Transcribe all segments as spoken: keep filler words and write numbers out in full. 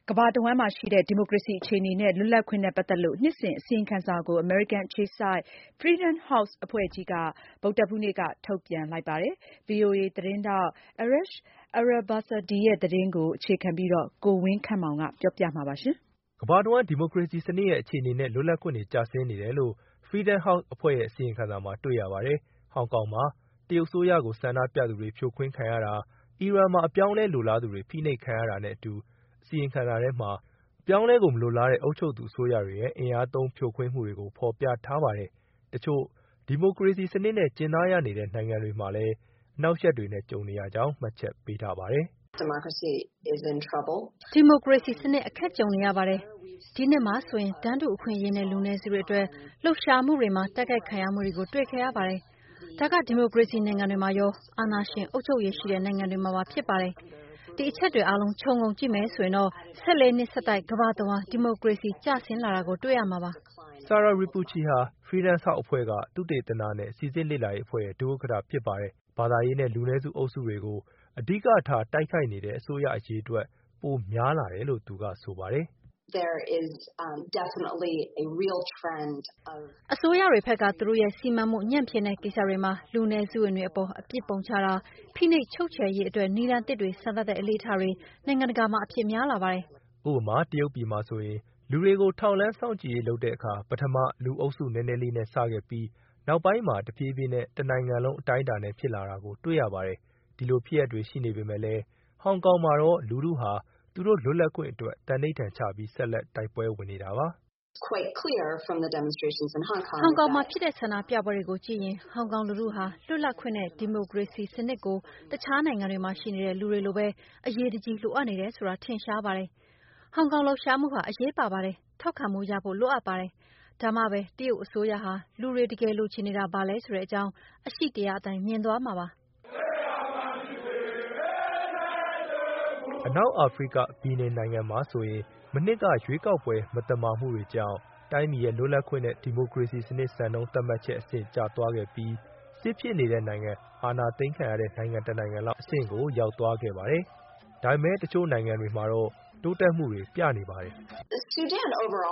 ကမ္ဘာတဝန်းမှာရှိတဲ့ ဒီမိုကရေစီအခြေအနေနဲ့ လွတ်လပ်ခွင့်နဲ့ပတ်သက်လို့ နှစ်စဉ်အစီရင်ခံစာကို အမေရိကန်အခြေစိုက် Freedom House အဖွဲ့ကြီးက ဗုဒ္ဓဟူးနေ့က ထုတ်ပြန်လိုက်ပါတယ်။ ဗွီအိုအေသတင်းထောက် Arash Arabasadi ရဲ့သတင်းကို အခြေခံပြီး ကိုဝင်းခန့်မောင်က ပြောပြမှာပါ။ကမ္ဘာတဝန်းဒီမိုကရေစီစနစ်ရဲ့အခြေအနေနဲ့ လွတ်လပ်ခွင့်တွေကျဆင်းနေတယ်လို့ Freedom House အဖွဲ့ရဲ့အစီရင်ခံစာမှာတွေ့ရပါတယ်။ ဟောင်ကောင်မှာ တရုတ်အစိုးရကိုဆန္ဒပြသူတွေဖြိုခွင်းခံရတာ၊ အီရန်မှာအပြောင်းအလဲလိုလားသူတွေ ဖိနှိပ်ခံရတာနဲ့အတူ အစီရင်ခံစာထဲမှာ အပြောင်းအလဲကိုမလိုလားတဲ့ အုပ်ချုပ်သူအစိုးရတွေရဲ့ အင်အားသုံးဖြိုခွင်းမှုတွေကို ဖော်ပြထားပါတယ်။ တချို့ ဒီမိုကရေစီစနစ်နဲ့ ကျင့်သားရနေတဲ့နိုင်ငံတွေမှာလည်း အနှောင့်အယှက်တွေနဲ့ကြုံနေရကြောင်း မှတ်ချက်ပေးထားပါတယ်။ “ဒီမိုကရေစီစနစ် အခက်ကြုံနေရပါတယ်။ ဒီနှစ်မှာဆိုရင် တန်းတူအခွင့်အရေးနဲ့ လူနည်းစုတွေအတွက် လှုပ်ရှားမှုတွေမှာ တိုက်ခိုက်ခံရမှုတွေကို တွေ့ခဲ့ရပါတယ်။ ဒါက ဒီမိုကရေစီနိုင်ငံတွေမှာရော အာဏာရှင်အုပ်ချုပ်ရေးရှိတဲ့နိုင်ငံတွေမှာပါဖြစ်ပါတယ်။ ဒီအချက်တွေအားလုံးခြုံငုံကြည့်မယ်ဆိုရင်တော့ ၁၄ နှစ်ဆက်တိုက် ကမ္ဘာတဝန်း ဒီမိုကရေစီကျဆင်းလာတာကို တွေ့ရမှာပါ။ ” Sarah Repucci ဟာ Freedom House အဖွဲ့က သုတေသနနဲ့ စိစစ်လေ့လာရေးအဖွဲ့ရဲ့ ဒုဥက္ကဋ္ဌဖြစ်ပါတယ်။ ဘာသာရေးနဲ့ လူနည်းစုအုပ်စုတွေကို အဓိကထားတိုက်ခိုက်နေတဲ့ အစိုးရအရေအတွက် ပိုများလာတယ်လို့ သူကဆိုပါတယ်။ “အစိုးရတွေဘက်က သူတို့ရဲ့ စီမံမှုညံ့ဖျင်းတဲ့ကိစ္စတွေမှာ လူနည်းစုတွေအပေါ် အပြစ်ပုံချတာ၊ ဖိနှိပ်ချုပ်ချယ်ရေးအတွက် နည်းလမ်းသစ်တွေစမ်းသပ်တဲ့အလေ့အထတွေ နိုင်ငံတကာမှာ အဖြစ်များလာပါတယ်။ ” ဥပမာ တရုတ်ပြည်မှာဆိုရင် လူတွေကို ထောက်လှမ်းစောင့်ကြည့်ရေးလုပ်တဲ့အခါ ပထမ လူအုပ်စုနည်းနည်းလေးနဲ့စခဲ့ပြီး နောက်ပိုင်းမှာ တဖြည်းဖြည်းနဲ့ တနိုင်ငံလုံးအတိုင်းအတာနဲ့ဖြစ်လာတာကို တွေ့ရပါတယ်။ ဒီလိုဖြစ်ရပ်တွေရှိနေပေမဲ့လည်း ဟောင်ကောင်မှာတော့ လူထုဟာ သူတို့လွတ်လပ်ခွင့်အတွက် သန္နိဋ္ဌာန်ချပြီး ဆက်လက်တိုက်ပွဲဝင်နေတာပါ။ “ဟောင်ကောင်မှာဖြစ်တဲ့ဆန္ဒပြပွဲတွေကိုကြည့်ရင် ဟောင်ကောင်လူထုဟာ လွတ်လပ်ခွင့်နဲ့ ဒီမိုကရေစီစနစ်ကို တခြားနိုင်ငံတွေမှာရှိနေတဲ့လူတွေလိုပဲ အရေးတကြီးလိုအပ်နေတယ်ဆိုတာ ထင်ရှားပါတယ်။ ဟောင်ကောင်လှုပ်ရှားမှုဟာ အရေးပါပါတယ်။ ထောက်ခံမှုရဖို့လိုအပ်ပါတယ်။ ဒါမှပဲ တရုတ်အစိုးရဟာ လူတွေတကယ်လိုချင်နေတာဘာလဲဆိုတဲ့အကြောင်း အရှိတရားအတိုင်းမြင်သွားမှာပါ။” အနောက်အာဖရိက ဘီနင်နိုင်ငံမှာဆိုရင် မနှစ်က ရွေးကောက်ပွဲမသမာမှုတွေကြောင့် တိုင်းပြည်ရဲ့လွတ်လပ်ခွင့်နဲ့ ဒီမိုကရေစီစနစ်စံနှုန်းသတ်မှတ်ချက်အဆင့်ကျသွားခဲ့ပြီး စစ်ဖြစ်နေတဲ့နိုင်ငံ၊ အာဏာသိမ်းခံရတဲ့နိုင်ငံတနိုင်ငံလောက်အဆင့်ကို ရောက်သွားခဲ့ပါတယ်။ ဒါပေမဲ့ တချို့နိုင်ငံတွေမှာတော့ တိုးတက်မှုတွေပြနေပါတယ်။ “ဆူဒန်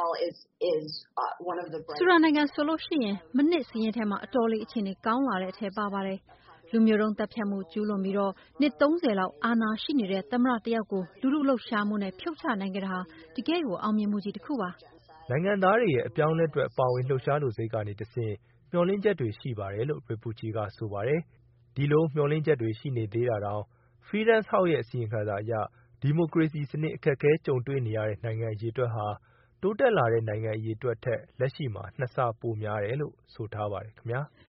နိုင်ငံဆိုရင် မနှစ်စာရင်းထဲမှာ အတော်လေးအခြေအနေကောင်းလာတဲ့အထဲပါပါတယ်။ လူမျိုးတုန်းသတ်ဖြတ်မှုကျူးလွန်ပြီး နှစ် သုံးဆယ်လောက်အာဏာရှိနေတဲ့သမ္မတတယောက်ကို လူထုလှုပ်ရှားမှုနဲ့ဖြုတ်ချနိုင်ခဲ့တာဟာ တကယ့်ကိုအောင်မြင်မှုကြီးတခုပါ။ ” နိုင်ငံသားတွေရဲ့အပြောင်းအလဲအတွက် ပါဝင်လှုပ်ရှားလိုစိတ်ကနေတဆင့် မျှော်လင့်ချက်တွေရှိပါတယ်လို့ Repucci ကဆိုပါတယ်။ ဒီလိုမျှော်လင့်ချက်တွေရှိနေသေးတာတောင် Freedom House ရဲ့အစီရင်ခံစာအရ ဒီမိုကရေစီစနစ်အခက်အခဲကြုံတွေ့နေရတဲ့နိုင်ငံအရေအတွက်ဟာ တိုးတက်လာတဲ့နိုင်ငံအရေအတွက်ထက် လက်ရှိမှာ နှစ်ဆပိုများတယ်လို့ ဆိုထားပါတယ်ခင်ဗျာ။